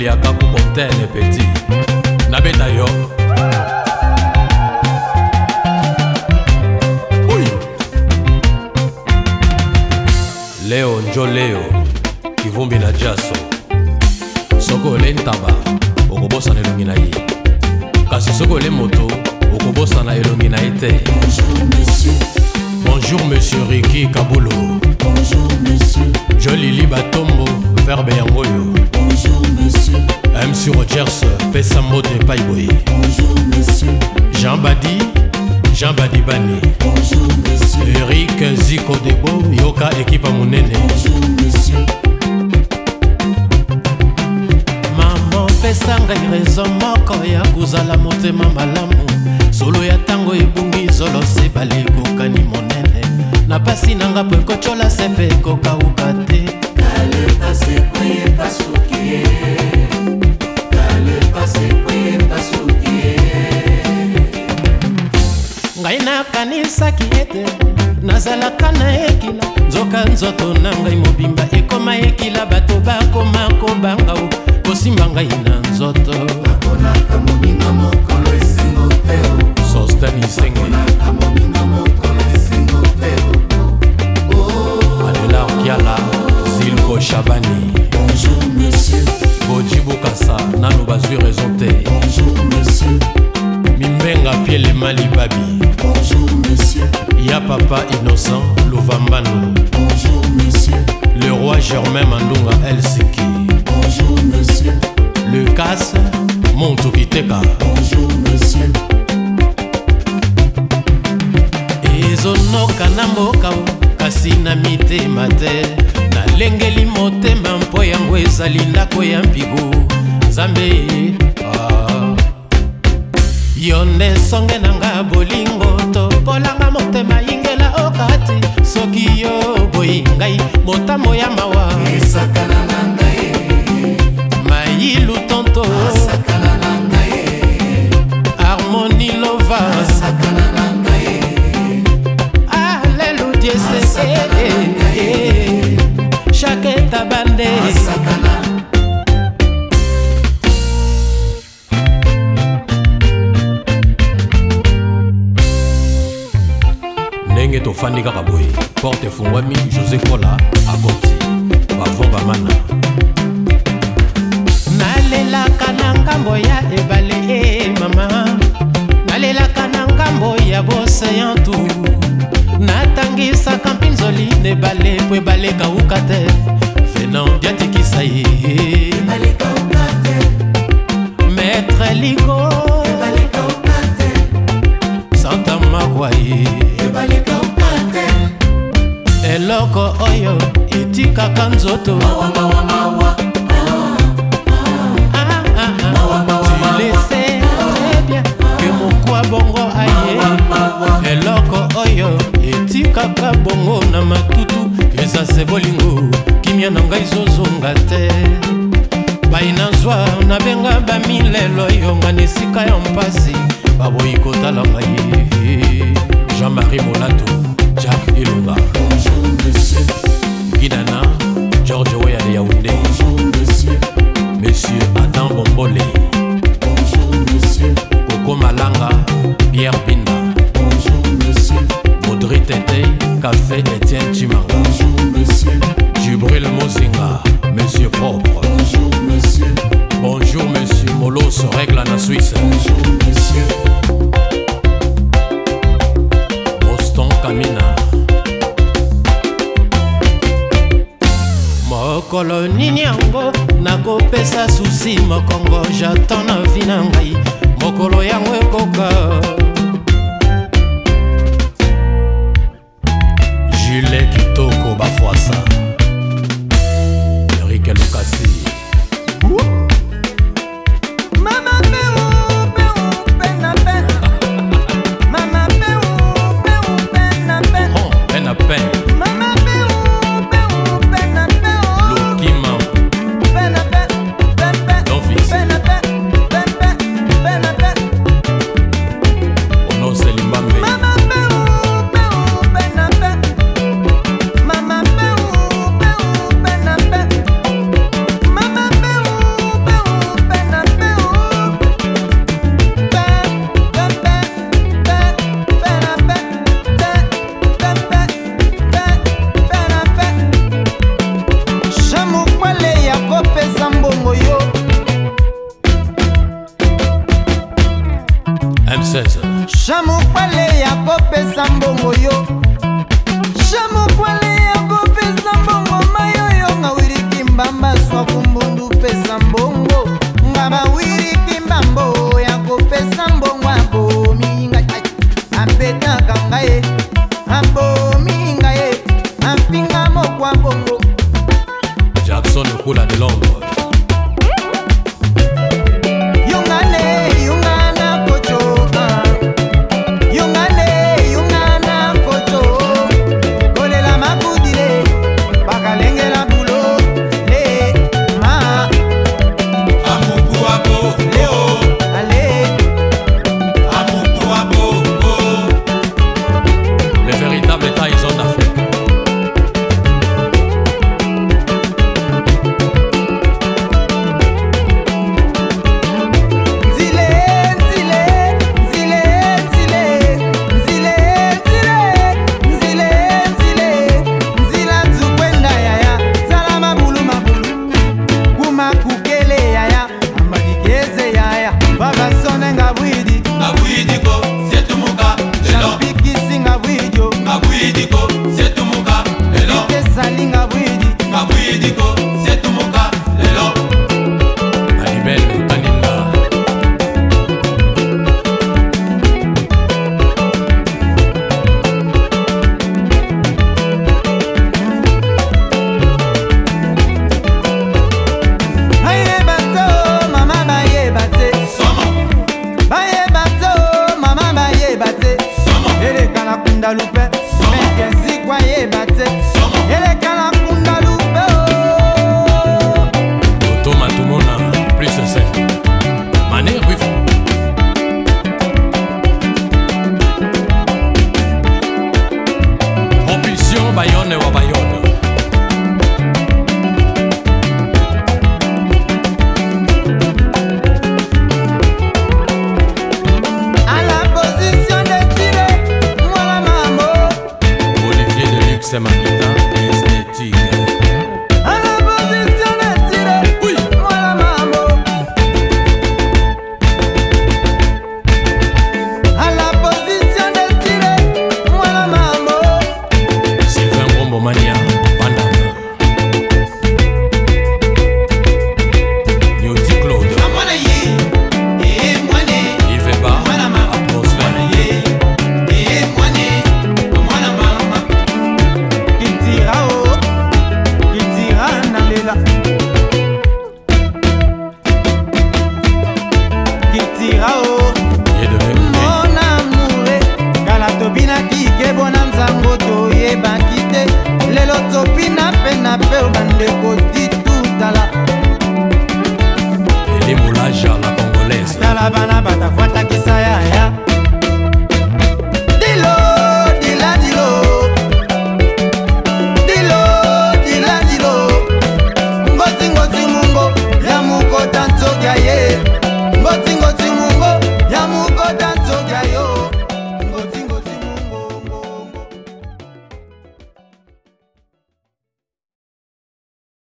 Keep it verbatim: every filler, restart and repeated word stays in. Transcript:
Oliaka Kukontene Petit Nabeta yo Ui Leo Njo Leo Kivumbi na Jaso Soko ole ntaba Okobosa na elongi na ye Kasi soko ole moto Okobosa na elongi na ye te. Bonjour monsieur. Bonjour monsieur Ricky Kabulo. Bonjour monsieur. Jolili Batombo Verbe Yangoyo. Bonjour monsieur. M. sur Rogers Pesambo de Paiboy. Bonjour monsieur. Jean Badi Jean Badi Bani. Bonjour monsieur. Eric Ziko Debo Yoka Ekipa Munene. Bonjour monsieur. Maman pesanga irezo moko ya kuzala motema malamu. Solo ya tango ebungi zolo se balekokani monene. Na pasi nanga po ekochola sepe ekokauka te. Kale pase kweye pasukie. Kale pase kweye pasukie. Ngai nakanisaki ete nazalaka na ekila. Nzoka nzoto na ngai mobimba ekoma ekila. Bato bakoma kobanga o kosimba ngai na nzoto. Bakonaka moninga mokolo esengo teo. Sostani Senge Bakonaka moninga mokolo esengo teo. Adelar Kiala Zilko Chabani. Bonjour monsieur. Bojibu Kasa Nano bazui raison te. Bonjour monsieur. Mimbenga Piele Mali Babi. Bonjour monsieur. Ya Papa Innocent Louvambano. Bonjour monsieur. Le roi Germain Mandunga El Siki. Bonjour monsieur. Le Casse Montukiteka. Bonjour monsieur. Ezonoka na mboka o kasi na mitema te. Nalengeli motema mpo yango ezali ndako ya mpigo. Nzambe ah. Yo nde songe nanga bolingo tokolanga motema ingela okati. Soki yo boyi ngai motamo ya mawa Esakana na ngai. Mayilu tonto Asakana na ngai. Harmonie Lova Asakana na ngai. Alléluia c'est chaque tabande. Asakana. Ndenge tofandi kaka boye porte efungwami. José Kola akoti bavomba mana. Nalelaka na ngambo ya ebale e mama. Nalelaka na ngambo ya boseyantu. Natangisaka mpinzoli nebale po ebale kauka te. Venant diatikisa ye Ebale kauka te. Maître Ligo Ebale kauka te. Santa Magwaye Ebale kauka te. eloko oyo etikaka nzoto. Mawa mawa mawa. Ah, ah, ah. Tu le sais très bien que mokwa bongo aye. Eloko oyo etikaka bongo na matutu. Eza se bolingo kimia na ngai zozonga te. Baina zwa nabenga bamilelo yonga nesika ya mpasi. Baboyi kotala ngai. Jean-Marie Molato Jack Ilunga. Bonjour monsieur. Guidana George Weah de Yaoundé. Bonjour monsieur. Monsieur Adam Bombole. Bonjour monsieur. Coco Malanga Pierre Binda. Bonjour monsieur. Audrey Tete Café Etienne Chimanga. Bonjour monsieur. Jubril Mozinga Monsieur Propre. Bonjour monsieur. Bonjour monsieur Molos Règle na Suisse. Bonjour monsieur. Boston Kamina. Mokolo nini yango nakopesa susi mokongo. J'attends na vi na ngai mokolo yango ekoka. Jules Kitoko Bafwasa. Eric Lukasi. Mama peu peu pena pena. Mama peu peu pena pena. Oh, Ben à peine. Mama peu peu pena pena. Lokima. Pena pena pena. Don fils. Pena pena pena pena pena. kopesa mbongo yo shamokwale ya kopesa mbongo mayoyo nga wiriki mbamba swa kumbundu pesa mbongo nga bawiriki mbambo ya kopesa mbongo abomi nga apetaka ngaye abomi ngaye ampinga mokwa bongo Jackson Kula de Londres. Lelo topina pena pe bandeko